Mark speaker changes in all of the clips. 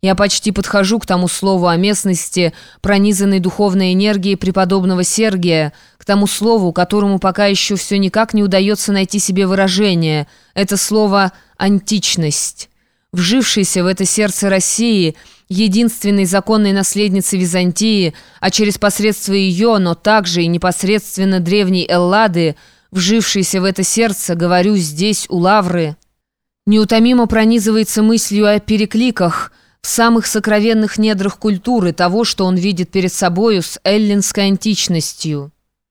Speaker 1: Я почти подхожу к тому слову о местности, пронизанной духовной энергией преподобного Сергия, к тому слову, которому пока еще все никак не удается найти себе выражение. Это слово «античность». Вжившейся в это сердце России, единственной законной наследницы Византии, а через посредство ее, но также и непосредственно древней Эллады, вжившейся в это сердце, говорю, здесь, у Лавры, неутомимо пронизывается мыслью о перекликах в самых сокровенных недрах культуры того, что он видит перед собою с эллинской античностью.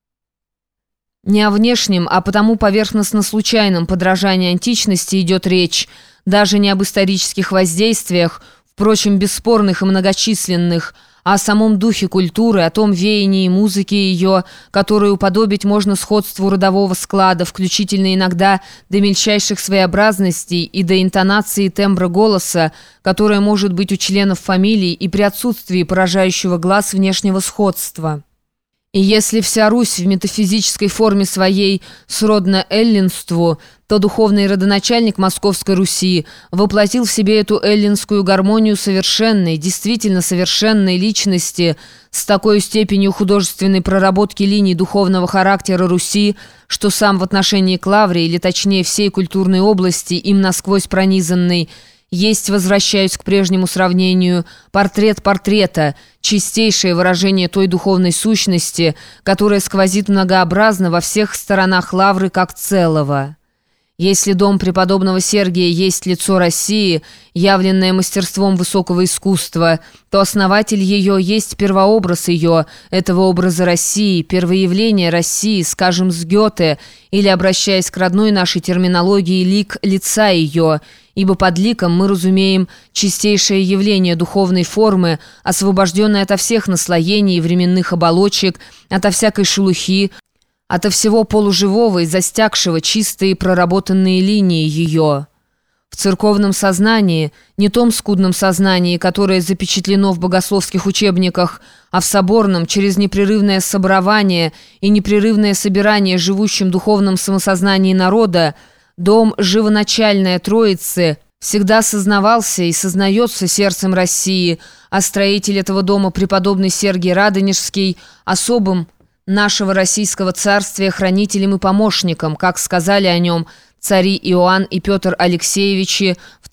Speaker 1: Не о внешнем, а потому поверхностно-случайном подражании античности идет речь, даже не об исторических воздействиях, впрочем, бесспорных и многочисленных, а о самом духе культуры, о том веянии музыки ее, которую уподобить можно сходству родового склада, включительно иногда до мельчайших своеобразностей и до интонации тембра голоса, которая может быть у членов фамилий и при отсутствии поражающего глаз внешнего сходства. И если вся Русь в метафизической форме своей сродна эллинству, то духовный родоначальник Московской Руси воплотил в себе эту эллинскую гармонию совершенной, действительно совершенной личности с такой степенью художественной проработки линий духовного характера Руси, что сам в отношении к Лавре, или точнее всей культурной области, им насквозь пронизанной, есть, возвращаюсь к прежнему сравнению, портрет портрета, чистейшее выражение той духовной сущности, которая сквозит многообразно во всех сторонах Лавры как целого. Если дом преподобного Сергия есть лицо России, явленное мастерством высокого искусства, то основатель ее есть первообраз ее, этого образа России, первоявление России, скажем, с Гёте, или, обращаясь к родной нашей терминологии, лик лица ее, ибо под ликом мы разумеем чистейшее явление духовной формы, освобожденное ото всех наслоений и временных оболочек, ото всякой шелухи, ото всего полуживого и застягшего чистые проработанные линии ее. В церковном сознании, не том скудном сознании, которое запечатлено в богословских учебниках, а в соборном, через непрерывное соборование и непрерывное собирание живущим духовном самосознании народа, дом живоначальной Троицы всегда сознавался и сознается сердцем России, а строитель этого дома, преподобный Сергий Радонежский, особым нашего российского царствия хранителем и помощником, как сказали о нем цари Иоанн и Петр Алексеевичи в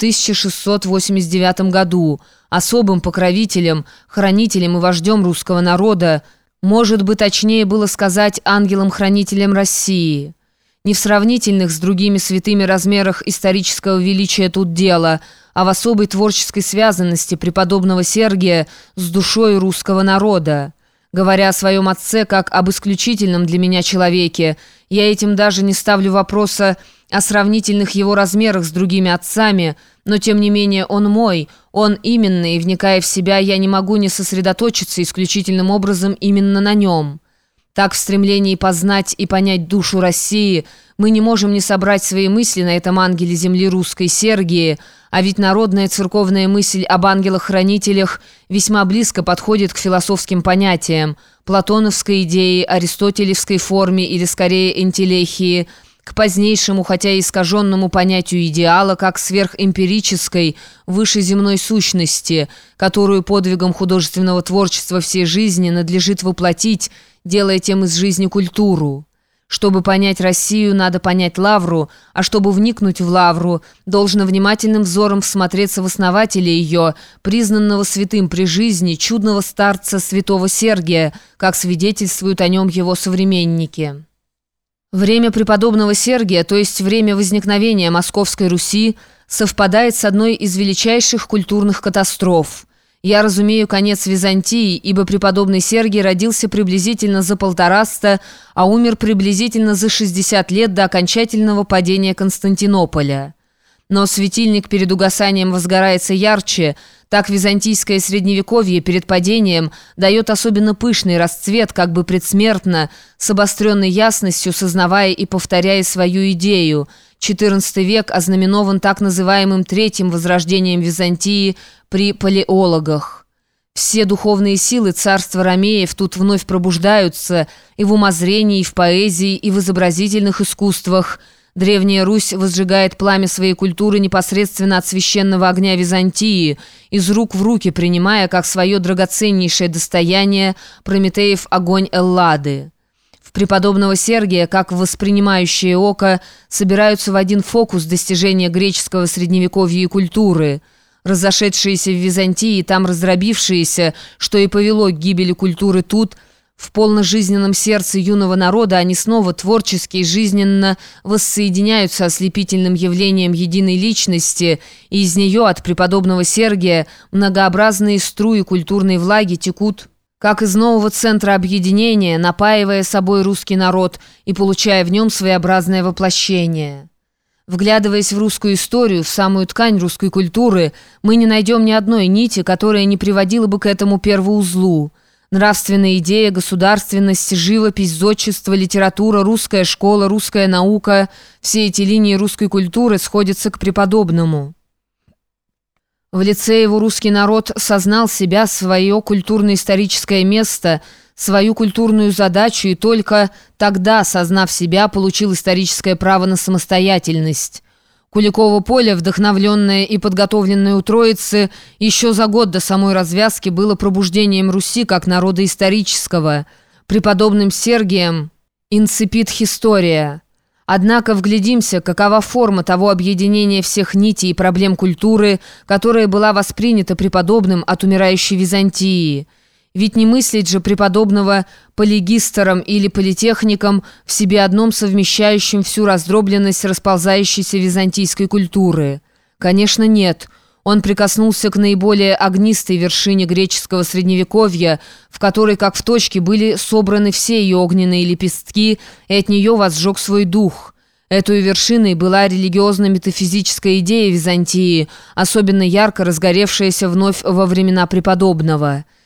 Speaker 1: 1689 году, особым покровителем, хранителем и вождем русского народа, может быть, точнее было сказать ангелом-хранителем России. Не в сравнительных с другими святыми размерах исторического величия тут дело, а в особой творческой связанности преподобного Сергия с душой русского народа. Говоря о своем отце как об исключительном для меня человеке, я этим даже не ставлю вопроса о сравнительных его размерах с другими отцами, но тем не менее он мой, он именно, и вникая в себя, я не могу не сосредоточиться исключительным образом именно на нем. Так в стремлении познать и понять душу России мы не можем не собрать свои мысли на этом ангеле земли русской Сергии, а ведь народная церковная мысль об ангелах-хранителях весьма близко подходит к философским понятиям, платоновской идее, аристотелевской форме или скорее энтелехии, к позднейшему, хотя и искаженному понятию идеала, как сверхэмпирической, вышеземной сущности, которую подвигом художественного творчества всей жизни надлежит воплотить, делая тем из жизни культуру. Чтобы понять Россию, надо понять Лавру, а чтобы вникнуть в Лавру, должно внимательным взором всмотреться в основателя ее, признанного святым при жизни, чудного старца святого Сергия, как свидетельствуют о нем его современники. Время преподобного Сергия, то есть время возникновения Московской Руси, совпадает с одной из величайших культурных катастроф. Я разумею конец Византии, ибо преподобный Сергий родился приблизительно за 150, а умер приблизительно за 60 лет до окончательного падения Константинополя. Но светильник перед угасанием возгорается ярче, так византийское средневековье перед падением дает особенно пышный расцвет, как бы предсмертно, с обостренной ясностью сознавая и повторяя свою идею. XIV век ознаменован так называемым Третьим возрождением Византии при палеологах. Все духовные силы царства Ромеев тут вновь пробуждаются и в умозрении, и в поэзии, и в изобразительных искусствах. Древняя Русь возжигает пламя своей культуры непосредственно от священного огня Византии, из рук в руки принимая как свое драгоценнейшее достояние Прометеев огонь Эллады. В преподобного Сергия, как в воспринимающее око, собираются в один фокус достижения греческого средневековья и культуры. Разошедшиеся в Византии и там раздробившиеся, что и повело к гибели культуры тут, в полножизненном сердце юного народа они снова творчески и жизненно воссоединяются ослепительным явлением единой личности, и из нее, от преподобного Сергия, многообразные струи культурной влаги текут, как из нового центра объединения, напаивая собой русский народ и получая в нем своеобразное воплощение. Вглядываясь в русскую историю, в самую ткань русской культуры, мы не найдем ни одной нити, которая не приводила бы к этому первоузлу. Нравственная идея, государственность, живопись, зодчество, литература, русская школа, русская наука – все эти линии русской культуры сходятся к преподобному. В лице его русский народ сознал себя, свое культурно-историческое место, свою культурную задачу, и только тогда, сознав себя, получил историческое право на самостоятельность. Куликово поле, вдохновленное и подготовленное у Троицы, еще за год до самой развязки было пробуждением Руси как народа исторического, преподобным Сергием «Инципит Хистория». Однако вглядимся, какова форма того объединения всех нитей и проблем культуры, которая была воспринята преподобным от умирающей Византии. Ведь не мыслить же преподобного полигистором или политехником, в себе одном совмещающим всю раздробленность расползающейся византийской культуры. Конечно, нет. Он прикоснулся к наиболее огнистой вершине греческого средневековья, в которой, как в точке, были собраны все ее огненные лепестки, и от нее возжег свой дух. Этой вершиной была религиозно-метафизическая идея Византии, особенно ярко разгоревшаяся вновь во времена преподобного.